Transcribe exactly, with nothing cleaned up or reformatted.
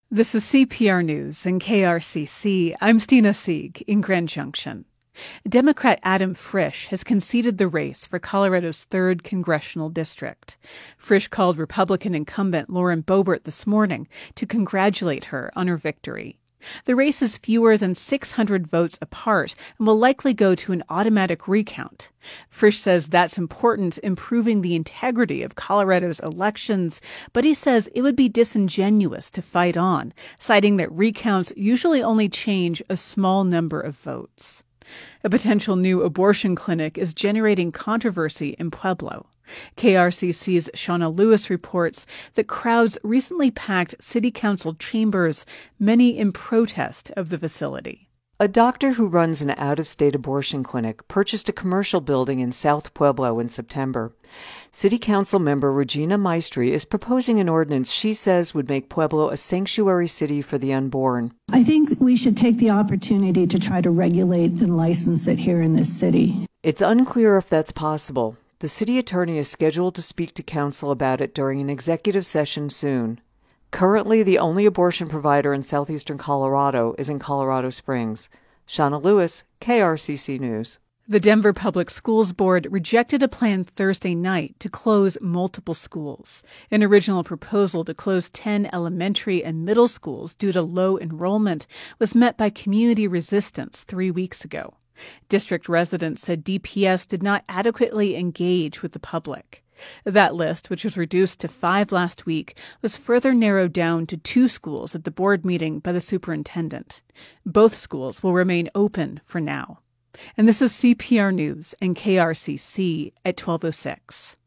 This is C P R News and K R C C. I'm Stina Sieg in Grand Junction. Democrat Adam Frisch has conceded the race for Colorado's third congressional district. Frisch called Republican incumbent Lauren Boebert this morning to congratulate her on her victory. The race is fewer than six hundred votes apart and will likely go to an automatic recount. Frisch says that's important, improving the integrity of Colorado's elections, but he says it would be disingenuous to fight on, citing that recounts usually only change a small number of votes. A potential new abortion clinic is generating controversy in Pueblo. K R C C's Shauna Lewis reports that crowds recently packed city council chambers, many in protest of the facility. A doctor who runs an out-of-state abortion clinic purchased a commercial building in South Pueblo in September. City Council member Regina Maestri is proposing an ordinance she says would make Pueblo a sanctuary city for the unborn. I think we should take the opportunity to try to regulate and license it here in this city. It's unclear if that's possible. The city attorney is scheduled to speak to council about it during an executive session soon. Currently, the only abortion provider in southeastern Colorado is in Colorado Springs. Shauna Lewis, K R C C News. The Denver Public Schools Board rejected a plan Thursday night to close multiple schools. An original proposal to close ten elementary and middle schools due to low enrollment was met by community resistance three weeks ago. District residents said D P S did not adequately engage with the public. That list, which was reduced to five last week, was further narrowed down to two schools at the board meeting by the superintendent. Both schools will remain open for now. And this is C P R News and K R C C at twelve oh six.